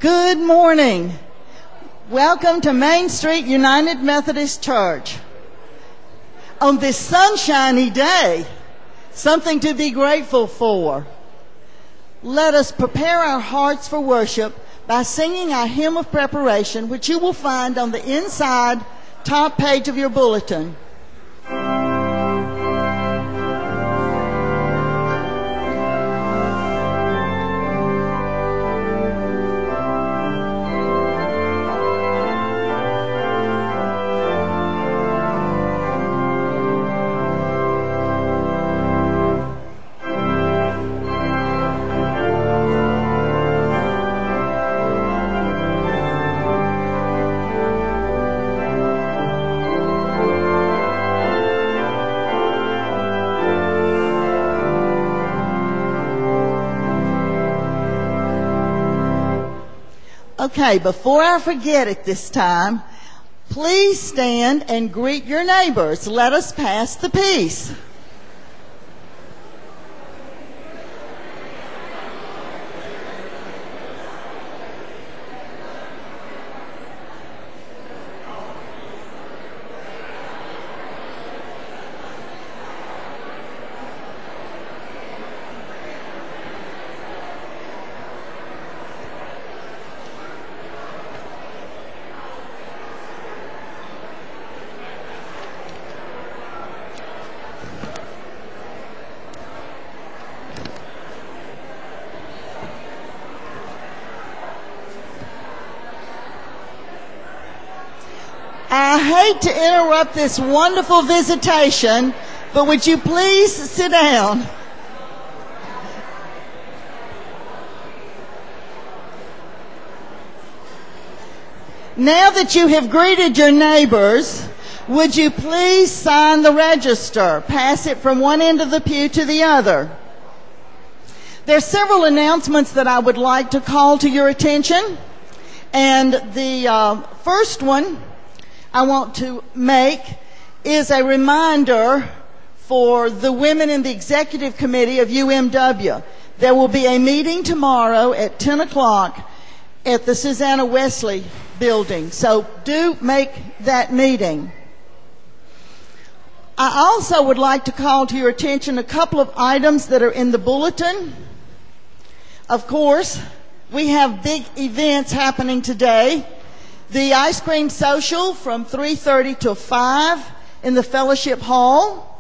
Good morning. Welcome to Main Street United Methodist Church. On this sunshiny day, something to be grateful for. Let us prepare our hearts for worship by singing our hymn of preparation, which you will find on the inside top page of your bulletin. Okay, before I forget it this time, please stand and greet your neighbors. Let us pass the peace. I hate to interrupt this wonderful visitation, but would you please sit down? Now that you have greeted your neighbors, would you please sign the register? Pass it from one end of the pew to the other. There are several announcements that I would like to call to your attention. And the first one I want to make is a reminder for the women in the executive committee of UMW. There will be a meeting tomorrow at 10 o'clock at the Susanna Wesley building. So do make that meeting. I also would like to call to your attention a couple of items that are in the bulletin. Of course, we have big events happening today. The ice cream social from 3:30 to 5 in the fellowship hall.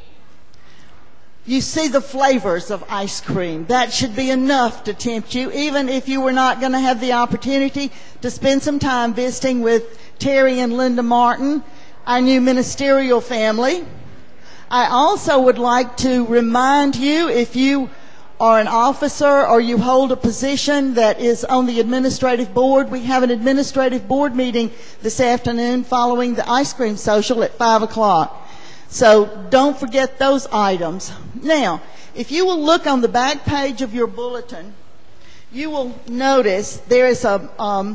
You see the flavors of ice cream. That should be enough to tempt you, even if you were not going to have the opportunity to spend some time visiting with Terry and Linda Martin, our new ministerial family. I also would like to remind you, if you are an officer or you hold a position that is on the administrative board, we have an administrative board meeting this afternoon following the ice cream social at 5 o'clock. So don't forget those items. Now, if you will look on the back page of your bulletin, you will notice there is a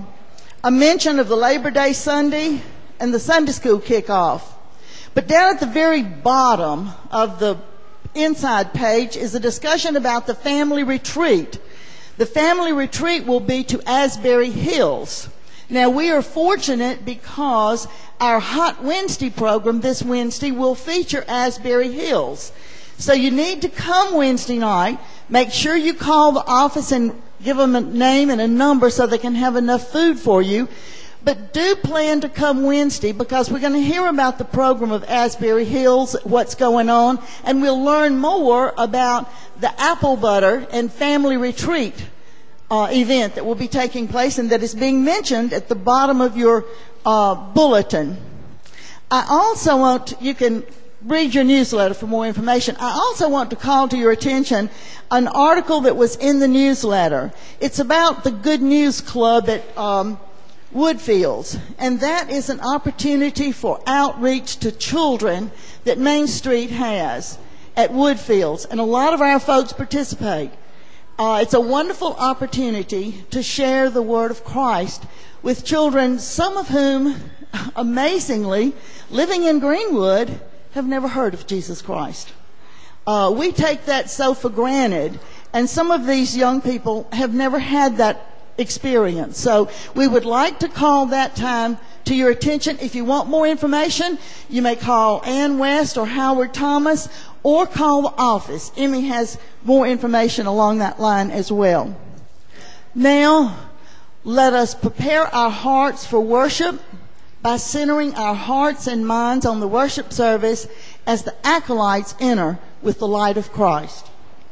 mention of the Labor Day Sunday and the Sunday school kickoff. But down at the very bottom of the inside page is a discussion about the family retreat. The family retreat will be to Asbury Hills. Now, we are fortunate because our Hot Wednesday program this Wednesday will feature Asbury Hills. So you need to come Wednesday night. Make sure you call the office and give them a name and a number so they can have enough food for you. But do plan to come Wednesday because we're going to hear about the program of Asbury Hills, what's going on, and we'll learn more about the apple butter and family retreat event that will be taking place and that is being mentioned at the bottom of your bulletin. I also you can read your newsletter for more information. I also want to call to your attention an article that was in the newsletter. It's about the Good News Club at Woodfields, and that is an opportunity for outreach to children that Main Street has at Woodfields, and a lot of our folks participate. It's a wonderful opportunity to share the word of Christ with children, some of whom, amazingly, living in Greenwood, have never heard of Jesus Christ. We take that so for granted, and some of these young people have never had that experience. So we would like to call that time to your attention. If you want more information, you may call Ann West or Howard Thomas or call the office. Emmy has more information along that line as well. Now, let us prepare our hearts for worship by centering our hearts and minds on the worship service as the acolytes enter with the light of Christ.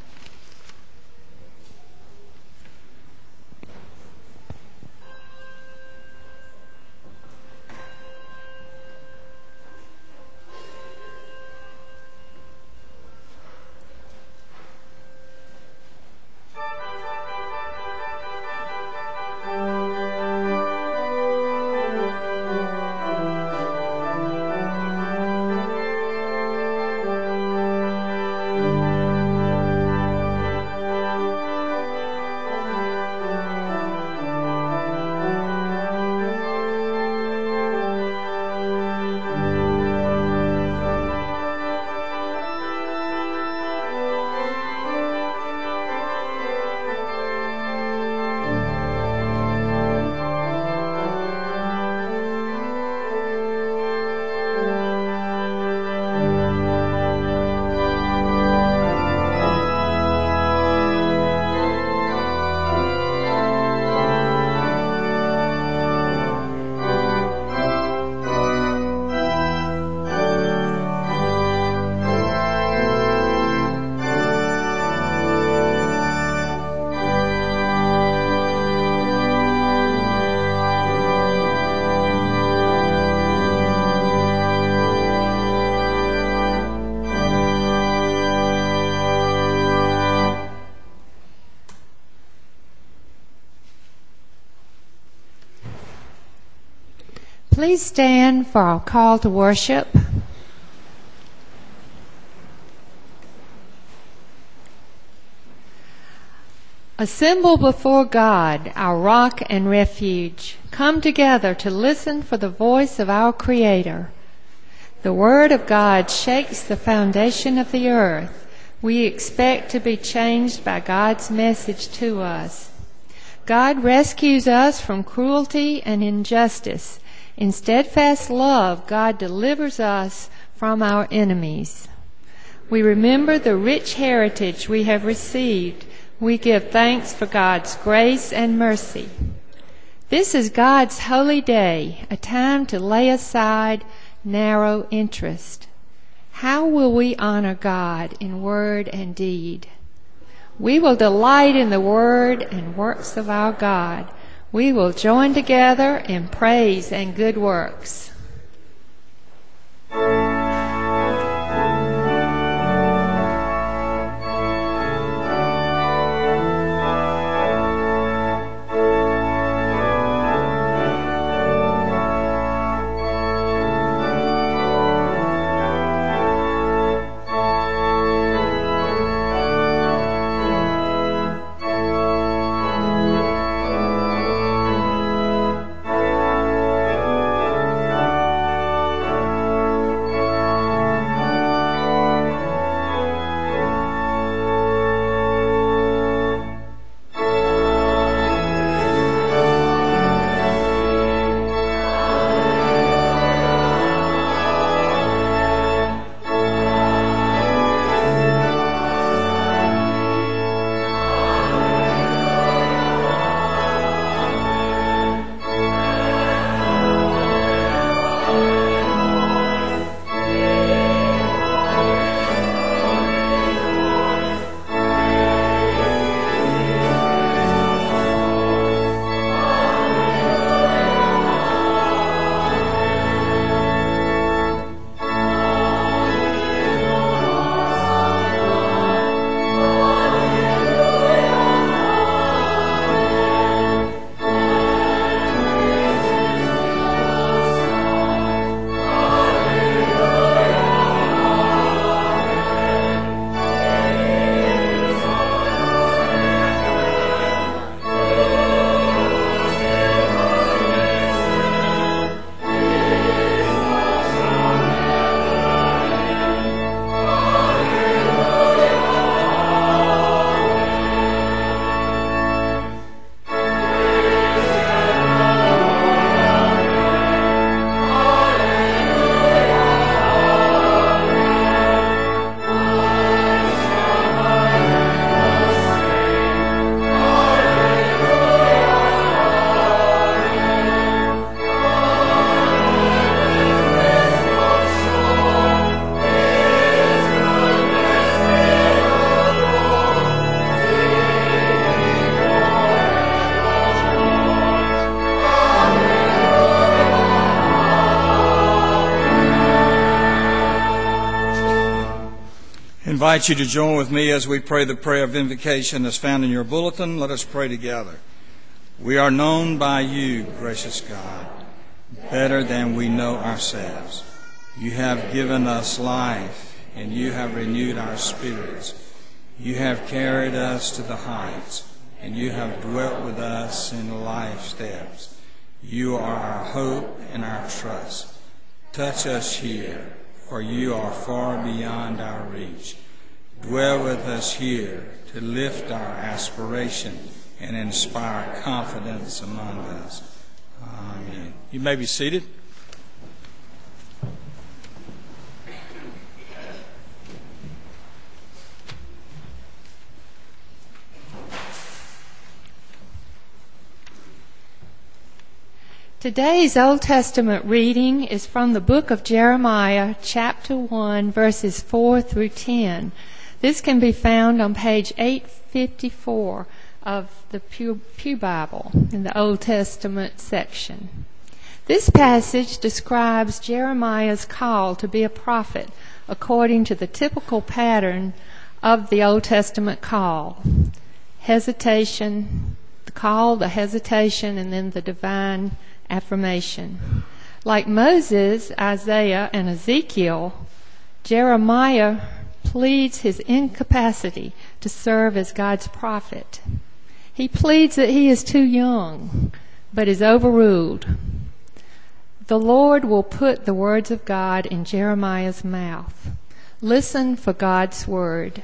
Please stand for our call to worship. Assemble before God, our rock and refuge. Come together to listen for the voice of our Creator. The Word of God shakes the foundation of the earth. We expect to be changed by God's message to us. God rescues us from cruelty and injustice. In steadfast love, God delivers us from our enemies. We remember the rich heritage we have received. We give thanks for God's grace and mercy. This is God's holy day, a time to lay aside narrow interest. How will we honor God in word and deed? We will delight in the word and works of our God. We will join together in praise and good works. invite you to join with me as we pray the prayer of invocation as found in your bulletin. Let us pray together. We are known by you, gracious God, better than we know ourselves. You have given us life, and you have renewed our spirits. You have carried us to the heights, and you have dwelt with us in life steps. You are our hope and our trust. Touch us here, for you are far beyond our reach. Dwell with us here to lift our aspiration and inspire confidence among us. Amen. You may be seated. Today's Old Testament reading is from the book of Jeremiah, chapter 1, verses 4 through 10. This can be found on page 854 of the Pew Bible in the Old Testament section. This passage describes Jeremiah's call to be a prophet according to the typical pattern of the Old Testament call. Hesitation, the call, the hesitation, and then the divine affirmation. Like Moses, Isaiah, and Ezekiel, Jeremiah pleads his incapacity to serve as God's prophet. He pleads that he is too young, but is overruled. The Lord will put the words of God in Jeremiah's mouth. Listen for God's word.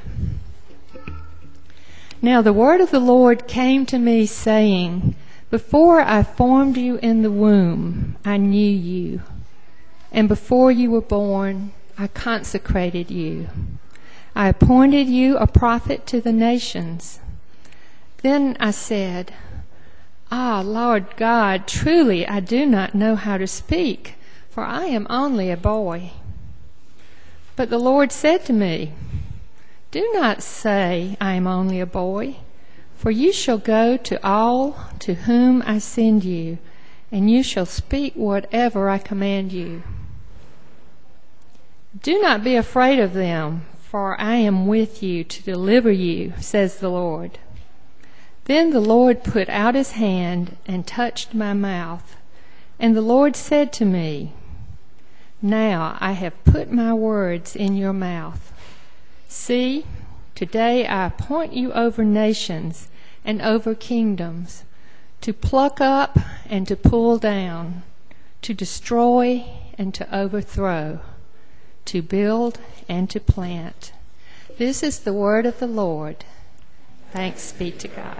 Now the word of the Lord came to me, saying, Before I formed you in the womb, I knew you. And before you were born, I consecrated you. I appointed you a prophet to the nations. Then I said, Lord God, truly I do not know how to speak, for I am only a boy. But the Lord said to me, Do not say, I am only a boy. For you shall go to all to whom I send you, and you shall speak whatever I command you. Do not be afraid of them, for I am with you to deliver you, says the Lord. Then the Lord put out his hand and touched my mouth, and the Lord said to me, Now I have put my words in your mouth. See, today I appoint you over nations and over kingdoms, to pluck up and to pull down, to destroy and to overthrow, to build and to plant. This is the word of the Lord. Thanks be to God.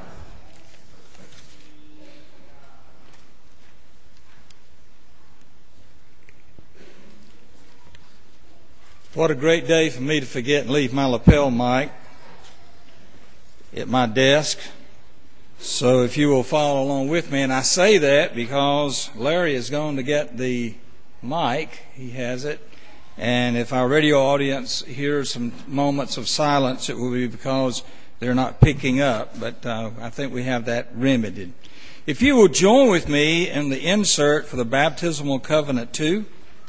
What a great day for me to forget and leave my lapel mic at my desk. So if you will follow along with me, and I say that because Larry is going to get the mic. He has it. And if our radio audience hears some moments of silence, it will be because they're not picking up. But I think we have that remedied. If you will join with me in the insert for the Baptismal Covenant 2.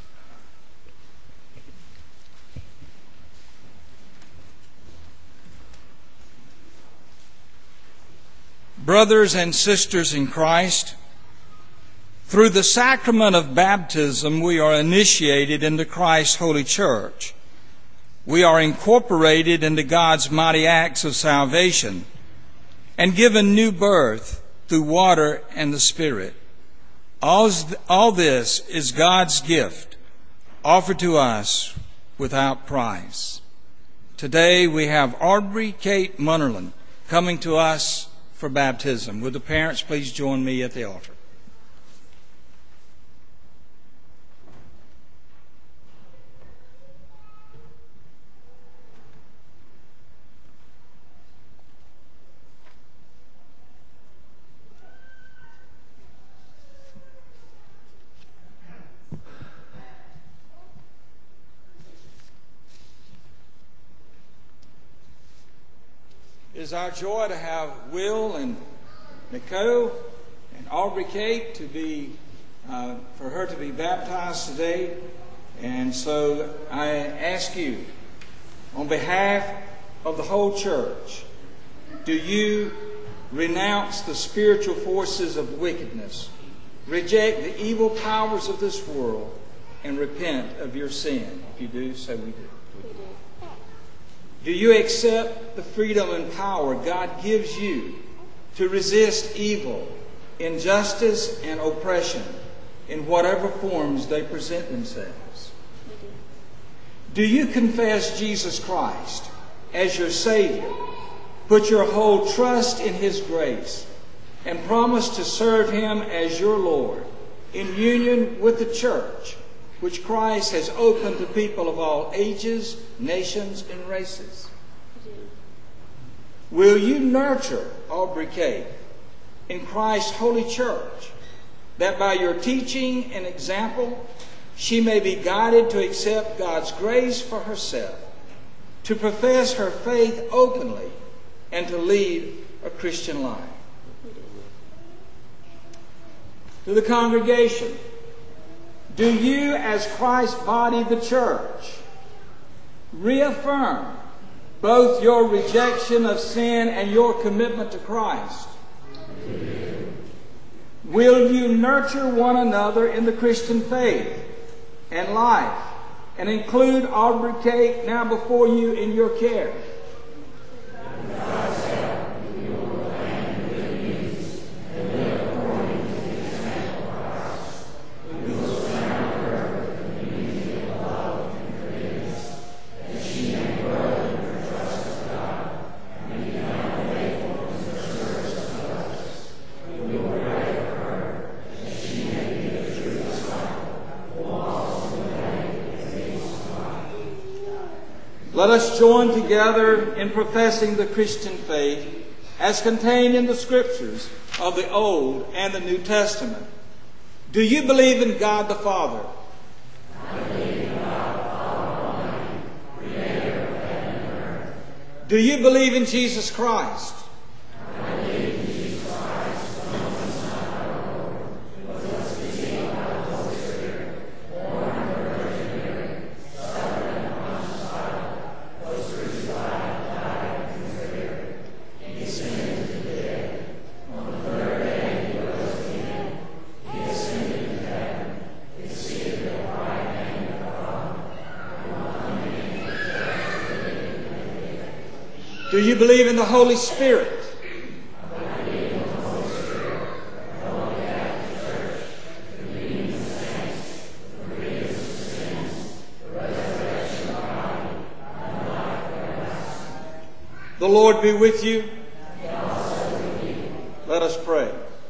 Brothers and sisters in Christ, through the sacrament of baptism, we are initiated into Christ's holy church. We are incorporated into God's mighty acts of salvation and given new birth through water and the Spirit. All this is God's gift offered to us without price. Today we have Aubrey Kate Munnerlin coming to us for baptism. Would the parents please join me at the altar? It is our joy to have Will and Nicole and Aubrey Kate to be, for her to be baptized today. And so I ask you, on behalf of the whole church, do you renounce the spiritual forces of wickedness, reject the evil powers of this world, and repent of your sin? If you do, say we do. Do you accept the freedom and power God gives you to resist evil, injustice, and oppression in whatever forms they present themselves? Do you confess Jesus Christ as your Savior, put your whole trust in His grace, and promise to serve Him as your Lord in union with the church, which Christ has opened to people of all ages, nations, and races? Will you nurture Aubrey Cave in Christ's holy church, that by your teaching and example, she may be guided to accept God's grace for herself, to profess her faith openly, and to lead a Christian life? To the congregation, do you, as Christ's body, the church, reaffirm both your rejection of sin and your commitment to Christ? Will you nurture one another in the Christian faith and life, and include Aubrey Cave now before you in your care? Let us join together in professing the Christian faith as contained in the Scriptures of the Old and the New Testament. Do you believe in God the Father? I believe in God the Father Almighty, Creator of heaven and earth. Do you believe in Jesus Christ? I believe in Jesus Christ, the only Son of our Lord, who was conceived by the Holy Spirit, born of the Virgin Mary, suffered under Pontius Pilate, was crucified, died, and was buried. He descended to the dead. On the third day he rose again. He ascended into heaven. He is seated at the right hand of the Father. And will come again to judge the living and the dead. Do you believe in the Holy Spirit? I believe in the Holy Spirit, the Holy Catholic Church, the communion of saints, the forgiveness of sins, the resurrection of the body, and the life everlasting. The Lord be with you. And also with you. Let us pray.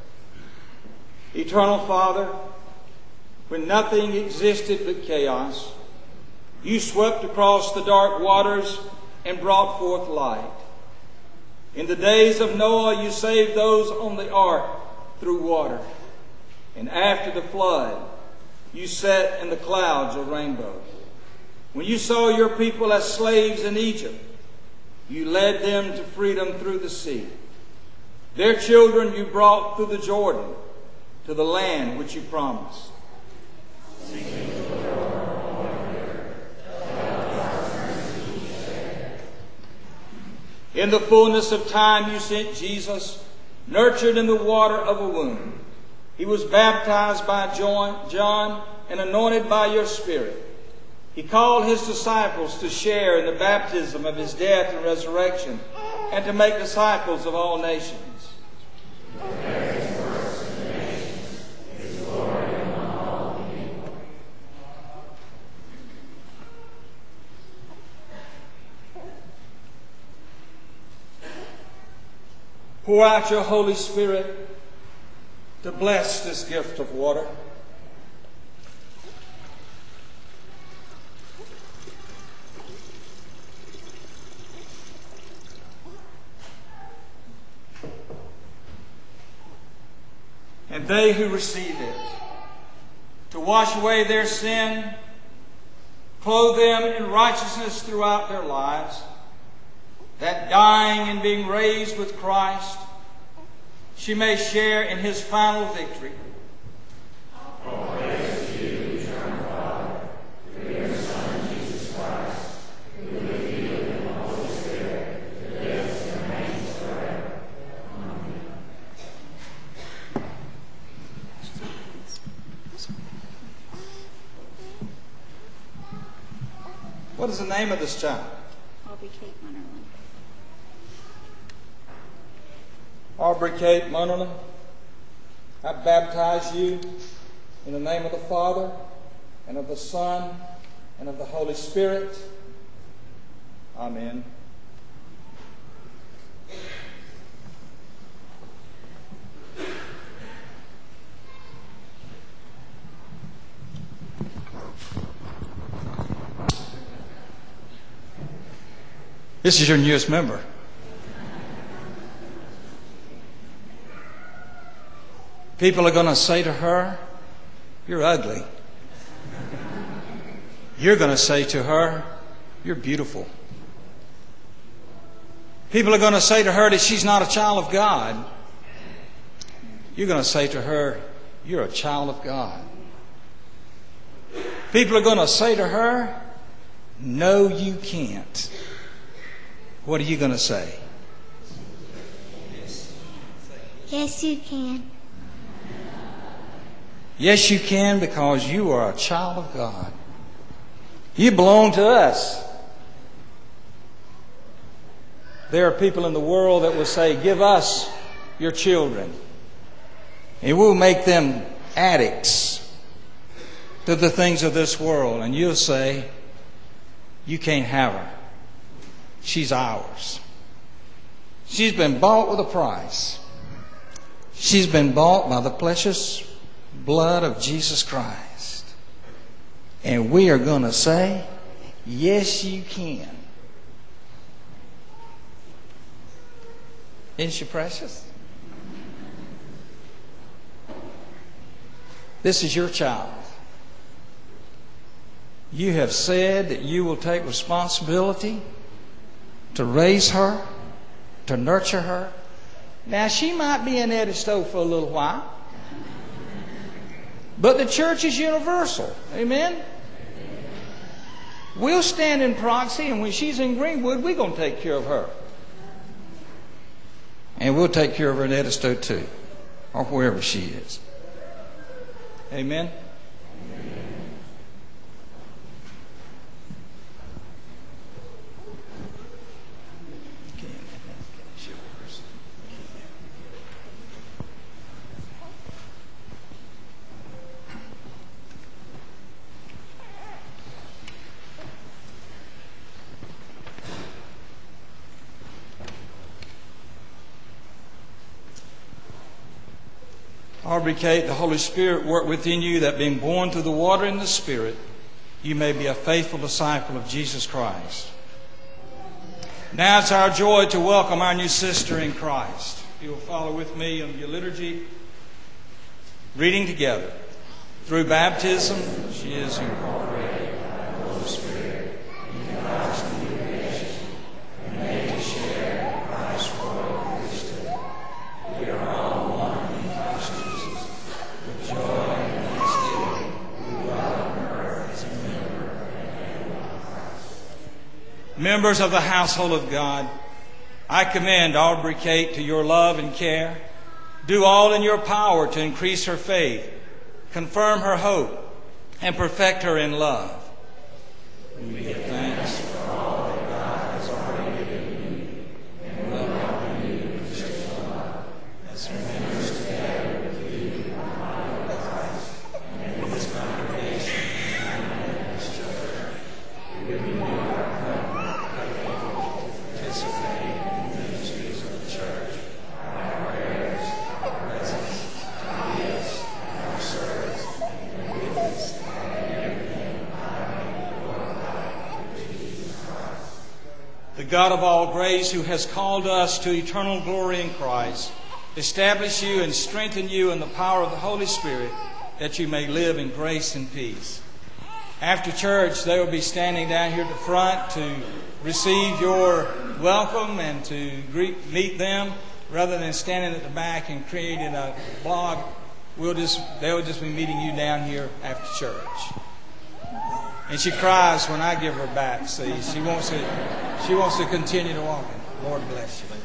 Eternal Father, when nothing existed but chaos, you swept across the dark waters and brought forth light. In the days of Noah, you saved those on the ark through water. And after the flood, you set in the clouds a rainbow. When you saw your people as slaves in Egypt, you led them to freedom through the sea. Their children you brought through the Jordan to the land which you promised. In the fullness of time you sent Jesus, nurtured in the water of a womb. He was baptized by John and anointed by your Spirit. He called his disciples to share in the baptism of his death and resurrection, and to make disciples of all nations. Pour out your Holy Spirit to bless this gift of water. And they who receive it, to wash away their sin, clothe them in righteousness throughout their lives, that dying and being raised with Christ, she may share in his final victory. All praise to you, eternal Father, through your Son, Jesus Christ, who with you What is the name of this child? Aubrey Kate Munnerlyn. Aubrey Kate Munnerlyn, I baptize you in the name of the Father, and of the Son, and of the Holy Spirit. Amen. This is your newest member. People are going to say to her, "You're ugly." You're going to say to her, "You're beautiful." People are going to say to her that she's not a child of God. You're going to say to her, "You're a child of God." People are going to say to her, "No, you can't." What are you going to say? Yes, you can. Yes, you can, because you are a child of God. You belong to us. There are people in the world that will say, "Give us your children, and we'll make them addicts to the things of this world." And you'll say, "You can't have her. She's ours. She's been bought with a price. She's been bought by the precious blood of Jesus Christ." And we are going to say, "Yes, you can." Isn't she precious? This is your child. You have said that you will take responsibility to raise her, to nurture her. Now, she might be in Eddie Stowe for a little while, but the church is universal. Amen? We'll stand in proxy, and when she's in Greenwood, we're going to take care of her. And we'll take care of her in Eddie Stowe too, or wherever she is. Amen? Aubrey Kate, the Holy Spirit work within you, that being born through the water and the Spirit, you may be a faithful disciple of Jesus Christ. Now it's our joy to welcome our new sister in Christ. You will follow with me on your liturgy, reading together. Through baptism, she is incorporated by the Holy Spirit in Christ's new creation, and made to share Christ's royal priesthood. We are all one in Christ Jesus. With joy and thanksgiving, we welcome her as a member of the family of Christ. Members of the household of God, I commend Aubrey Kate to your love and care. Do all in your power to increase her faith, confirm her hope, and perfect her in love. We give thanks for all that God has already given you, and will welcome you with Christian love, as members together with you in the body of Christ, and with His congregation and His church. We renew our covenant, participate in the ministries of the church, our prayers, our presence, our gifts, our service, and witness, and everything I may glorify Jesus Christ. The God of all grace, who has called us to eternal glory in Christ, establish you and strengthen you in the power of the Holy Spirit, that you may live in grace and peace. After church, they will be standing down here at the front to receive your welcome and to meet them, rather than standing at the back and creating a blog. They will just be meeting you down here after church. And she cries when I give her back. See, she wants to continue to walk. Lord bless you.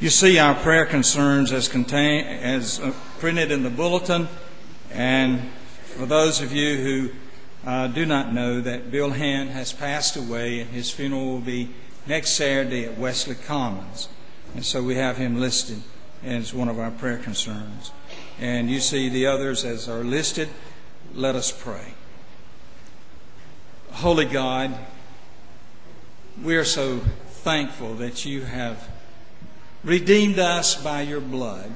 You see our prayer concerns as printed in the bulletin. And for those of you who do not know, that Bill Hand has passed away, and his funeral will be next Saturday at Wesley Commons. And so we have him listed as one of our prayer concerns. And you see the others as are listed. Let us pray. Holy God, we are so thankful that you have redeemed us by your blood,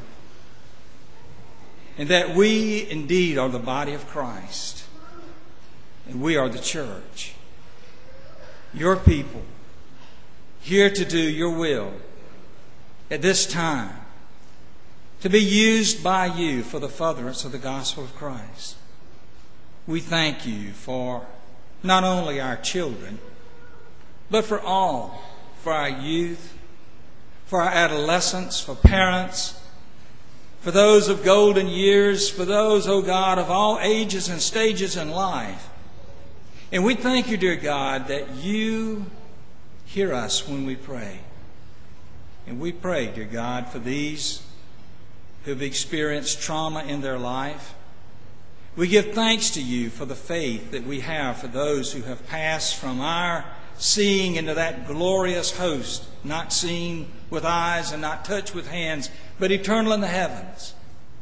and that we indeed are the body of Christ, and we are the church, your people, here to do your will at this time, to be used by you for the furtherance of the gospel of Christ. We thank you for not only our children, but for all, for our youth, for our adolescents, for parents, for those of golden years, for those, O God, of all ages and stages in life. And we thank you, dear God, that you hear us when we pray. And we pray, dear God, for these who have experienced trauma in their life. We give thanks to you for the faith that we have for those who have passed from our seeing into that glorious host, not seen with eyes and not touched with hands, but eternal in the heavens.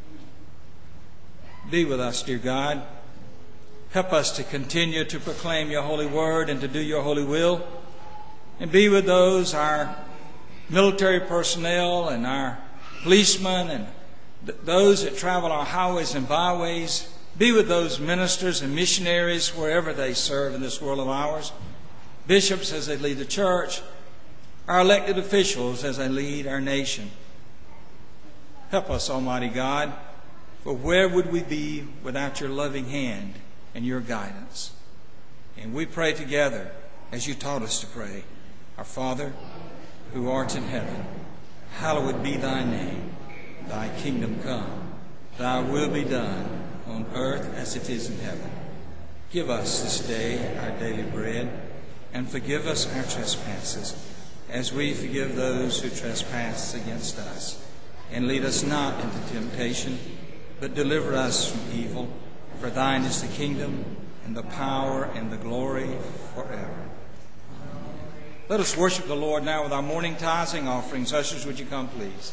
Be with us, dear God. Help us to continue to proclaim your holy word and to do your holy will. And be with those, our military personnel and our policemen and those that travel our highways and byways. Be with those ministers and missionaries wherever they serve in this world of ours. Bishops as they lead the church, our elected officials as they lead our nation. Help us, Almighty God, for where would we be without your loving hand and your guidance? And we pray together as you taught us to pray. Our Father, who art in heaven, hallowed be thy name. Thy kingdom come, thy will be done on earth as it is in heaven. Give us this day our daily bread, and forgive us our trespasses, as we forgive those who trespass against us. And lead us not into temptation, but deliver us from evil. For thine is the kingdom, and the power, and the glory forever. Let us worship the Lord now with our morning tithing offerings. Ushers, would you come, please?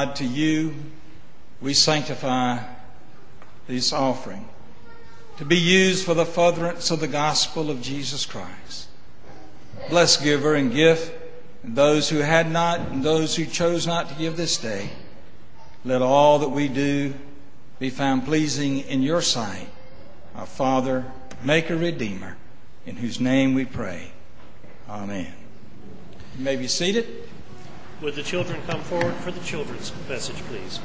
God, to you we sanctify this offering to be used for the furtherance of the gospel of Jesus Christ. Bless giver and gift, and those who had not and those who chose not to give this day. Let all that we do be found pleasing in your sight, our Father, Maker, Redeemer, in whose name we pray. Amen. You may be seated. Would the children come forward for the children's message, please?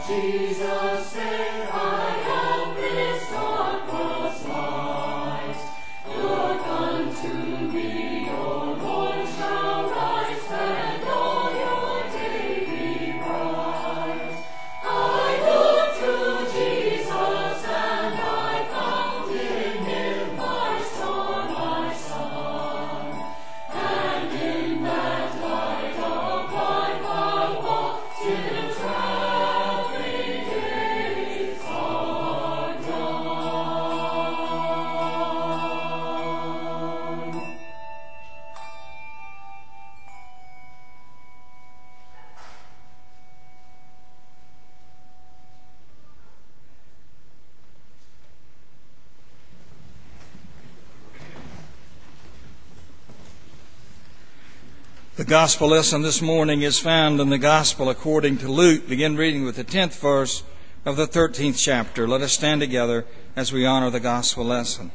Jesus said, I am this darkness light. Look unto me, your morn shall rise, and all your day be bright. I look to Jesus, and I found in him my star, my sun. And in that light of life I walk till traveling days are done. The gospel lesson this morning is found in the gospel according to Luke. Begin reading with the 10th verse of the 13th chapter. Let us stand together as we honor the gospel lesson.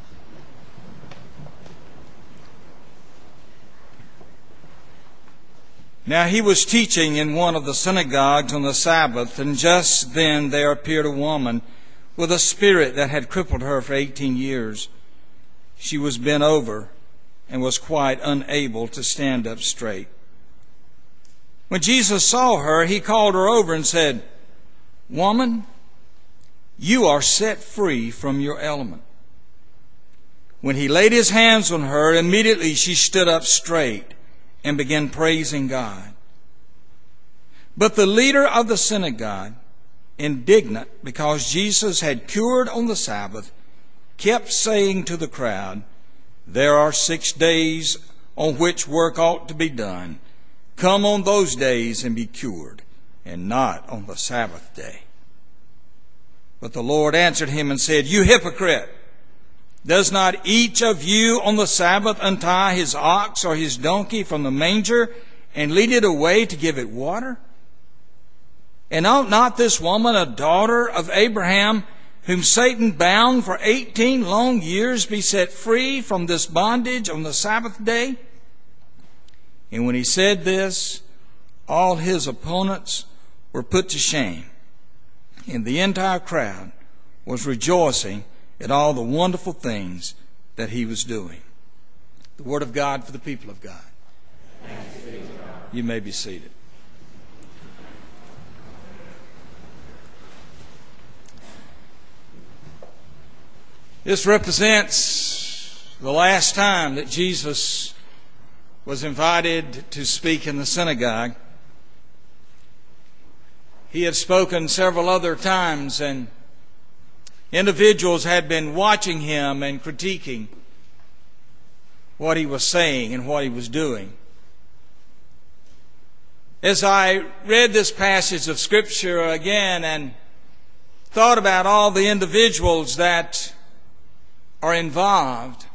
Now he was teaching in one of the synagogues on the Sabbath, and just then there appeared a woman with a spirit that had crippled her for 18 years. She was bent over and was quite unable to stand up straight. When Jesus saw her, he called her over and said, Woman, you are set free from your ailment. When he laid his hands on her, immediately she stood up straight and began praising God. But the leader of the synagogue, indignant because Jesus had cured on the Sabbath, kept saying to the crowd, There are 6 days on which work ought to be done. Come on those days and be cured, and not on the Sabbath day. But the Lord answered him and said, You hypocrite! Does not each of you on the Sabbath untie his ox or his donkey from the manger and lead it away to give it water? And ought not this woman, a daughter of Abraham, whom Satan bound for 18 long years, be set free from this bondage on the Sabbath day? And when he said this, all his opponents were put to shame, and the entire crowd was rejoicing at all the wonderful things that he was doing. The word of God for the people of God. Thanks be to God. You may be seated. This represents the last time that Jesus was invited to speak in the synagogue. He had spoken several other times, and individuals had been watching him and critiquing what he was saying and what he was doing. As I read this passage of Scripture again and thought about all the individuals that are involved,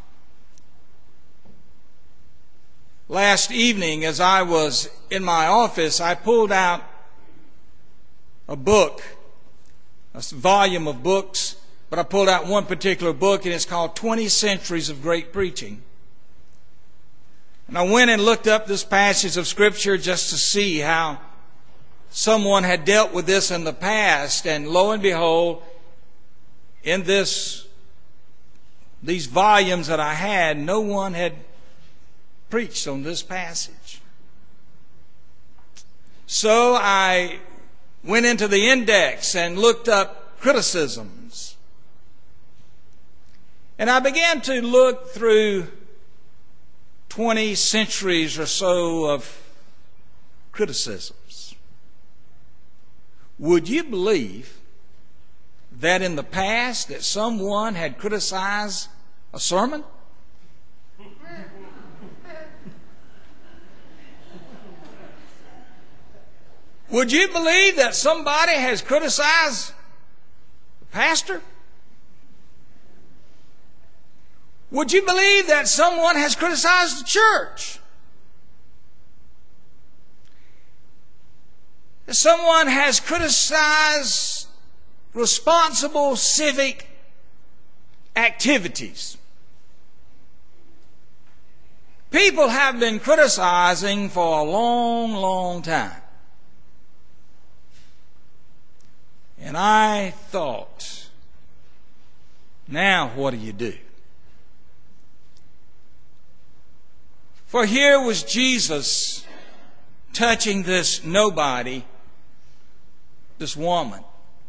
last evening as I was in my office, I pulled out a book, a volume of books, but I pulled out one particular book, and it's called 20 Centuries of Great Preaching. And I went and looked up this passage of Scripture just to see how someone had dealt with this in the past, and lo and behold, in these volumes that I had, no one had preached on this passage. So I went into the index and looked up criticisms. And I began to look through 20 centuries or so of criticisms. Would you believe that in the past that someone had criticized a sermon? Would you believe that somebody has criticized the pastor? Would you believe that someone has criticized the church? That someone has criticized responsible civic activities? People have been criticizing for a long, long time. And I thought, now what do you do? For here was Jesus touching this nobody, this woman.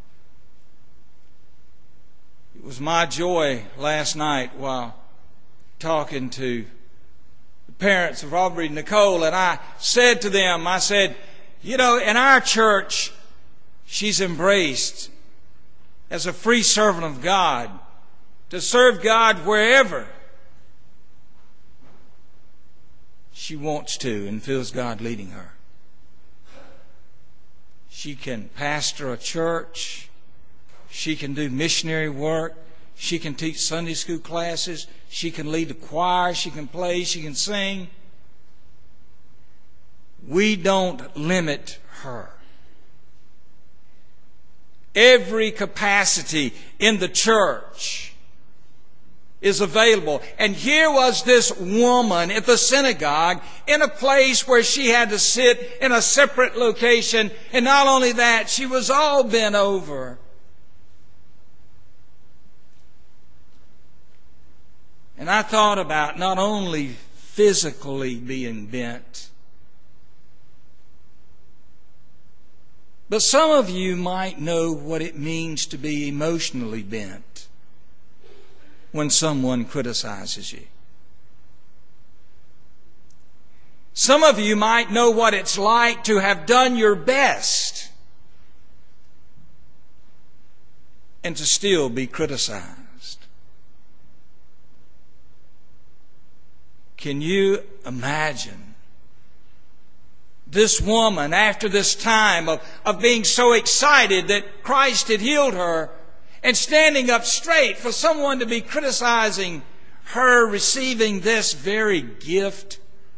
It was my joy last night while talking to the parents of Aubrey and Nicole, and I said to them, I said, you know, in our church, she's embraced as a free servant of God to serve God wherever she wants to and feels God leading her. She can pastor a church. She can do missionary work. She can teach Sunday school classes. She can lead the choir. She can play. She can sing. We don't limit her. Every capacity in the church is available. And here was this woman at the synagogue in a place where she had to sit in a separate location. And not only that, she was all bent over. And I thought about not only physically being bent, but some of you might know what it means to be emotionally bent when someone criticizes you. Some of you might know what it's like to have done your best and to still be criticized. Can you imagine this woman, after this time of being so excited that Christ had healed her, and standing up straight, for someone to be criticizing her receiving this very gift?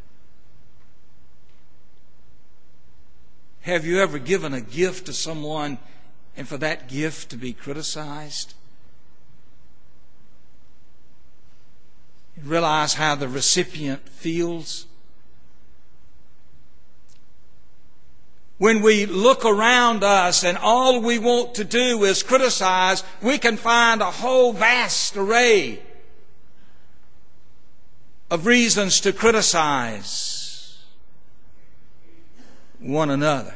Have you ever given a gift to someone and for that gift to be criticized? You realize how the recipient feels? When we look around us and all we want to do is criticize, we can find a whole vast array of reasons to criticize one another.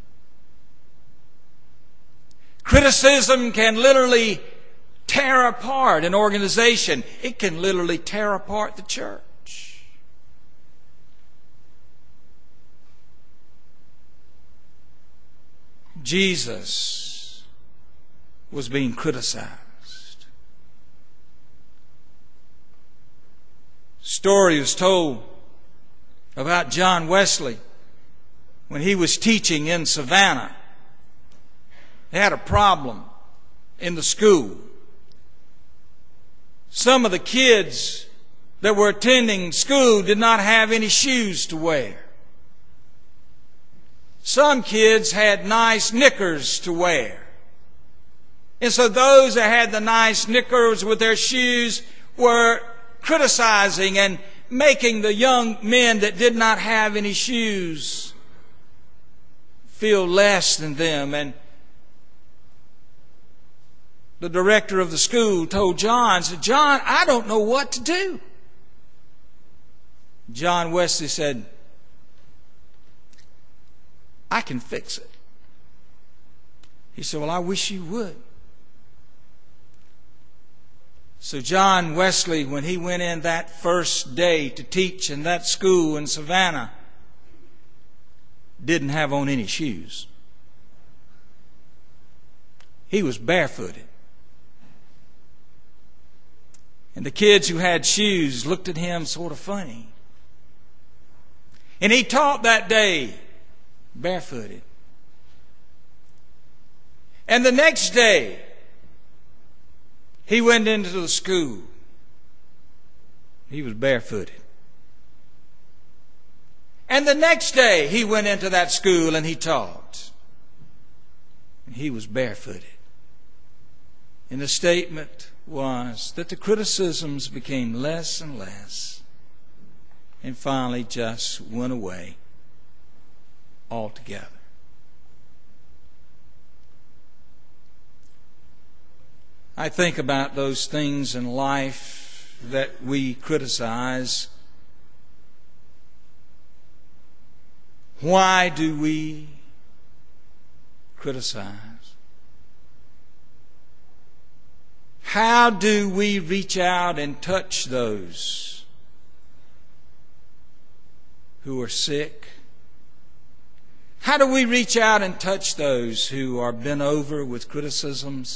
Criticism can literally tear apart an organization. It can literally tear apart the church. Jesus was being criticized. Story is told about John Wesley when he was teaching in Savannah. They had a problem in the school. Some of the kids that were attending school did not have any shoes to wear. Some kids had nice knickers to wear. And so those that had the nice knickers with their shoes were criticizing and making the young men that did not have any shoes feel less than them. And the director of the school told John, said, "John, I don't know what to do." John Wesley said, "I can fix it." He said, "Well, I wish you would." So John Wesley, when he went in that first day to teach in that school in Savannah, didn't have on any shoes. He was barefooted. And the kids who had shoes looked at him sort of funny. And he taught that day barefooted. And the next day, he went into the school. He was barefooted. And the next day, he went into that school and he taught. And he was barefooted. And the statement was that the criticisms became less and less and finally just went away altogether. I think about those things in life that we criticize. Why do we criticize? How do we reach out and touch those who are sick? How do we reach out and touch those who are bent over with criticisms?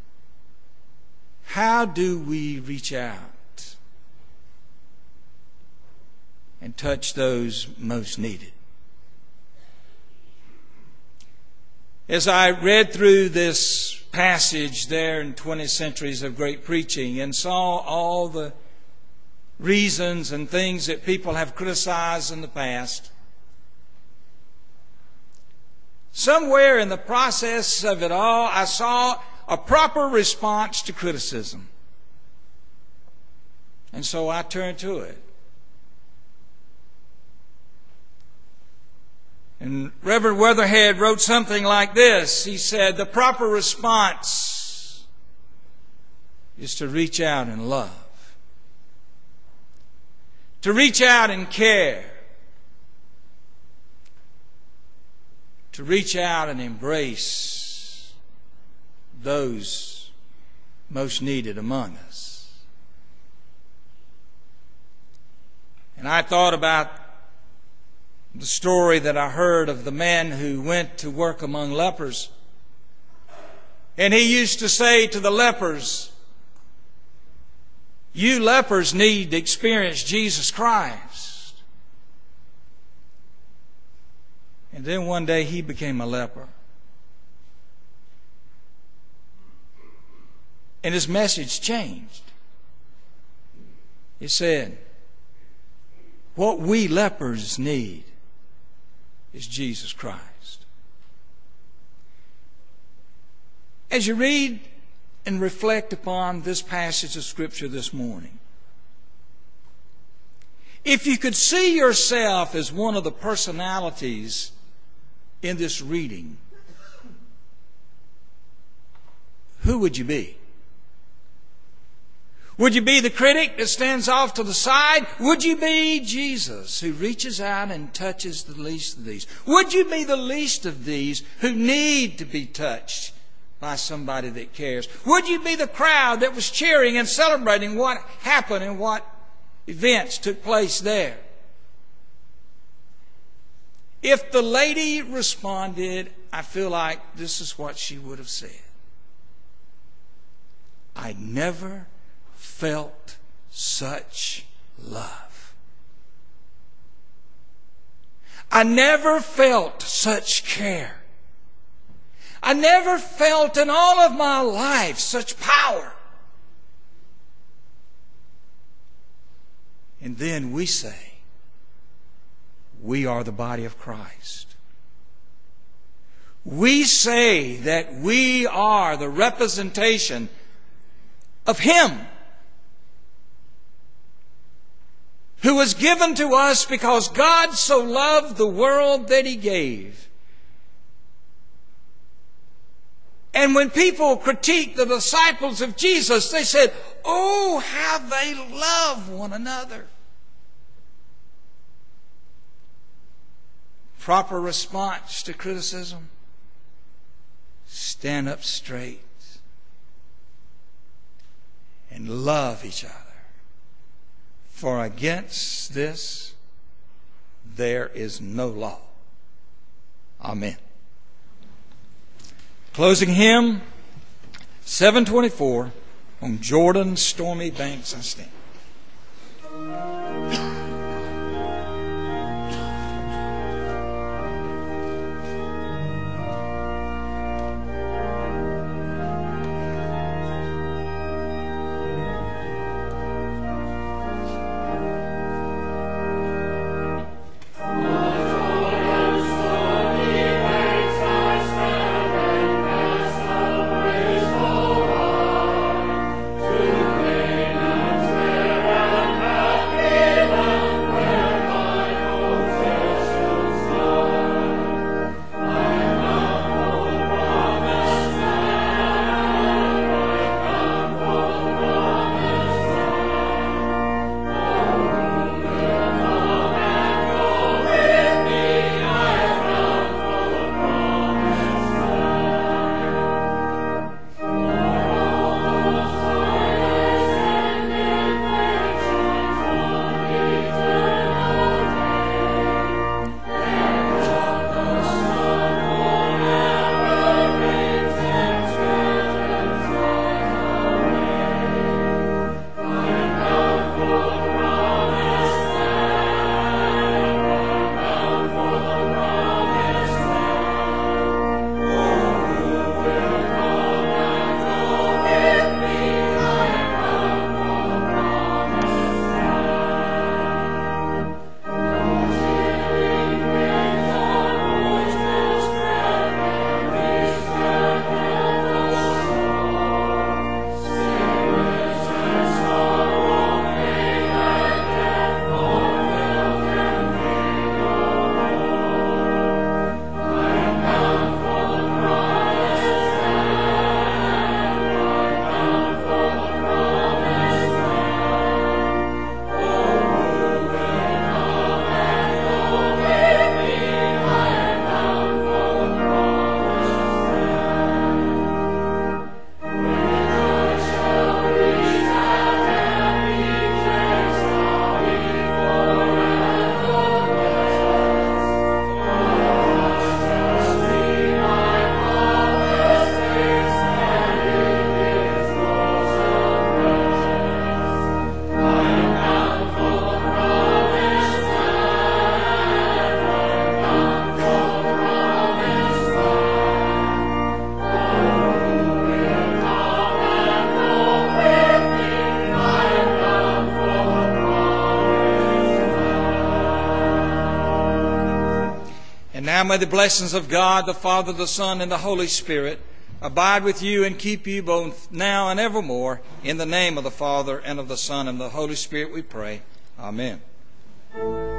How do we reach out and touch those most needed? As I read through this passage there in 20 Centuries of Great Preaching and saw all the reasons and things that people have criticized in the past, somewhere in the process of it all, I saw a proper response to criticism. And so I turned to it. And Reverend Weatherhead wrote something like this. He said, the proper response is to reach out and love. To reach out and care. To reach out and embrace those most needed among us. And I thought about the story that I heard of the man who went to work among lepers. And he used to say to the lepers, you lepers need to experience Jesus Christ. And then one day he became a leper. And his message changed. He said, what we lepers need is Jesus Christ. As you read and reflect upon this passage of Scripture this morning, if you could see yourself as one of the personalities in this reading, who would you be? Would you be the critic that stands off to the side? Would you be Jesus who reaches out and touches the least of these? Would you be the least of these who need to be touched by somebody that cares? Would you be the crowd that was cheering and celebrating what happened and what events took place there? If the lady responded, I feel like this is what she would have said. I never felt such love. I never felt such care. I never felt in all of my life such power. And then we say, we are the body of Christ. We say that we are the representation of Him who was given to us because God so loved the world that He gave. And when people critique the disciples of Jesus, they said, oh, how they love one another. Proper response to criticism: stand up straight and love each other. For against this there is no law. Amen. Closing hymn 724, on Jordan's stormy banks I stand. Amen. Now may the blessings of God, the Father, the Son, and the Holy Spirit abide with you and keep you both now and evermore. In the name of the Father, and of the Son, and of the Holy Spirit we pray. Amen.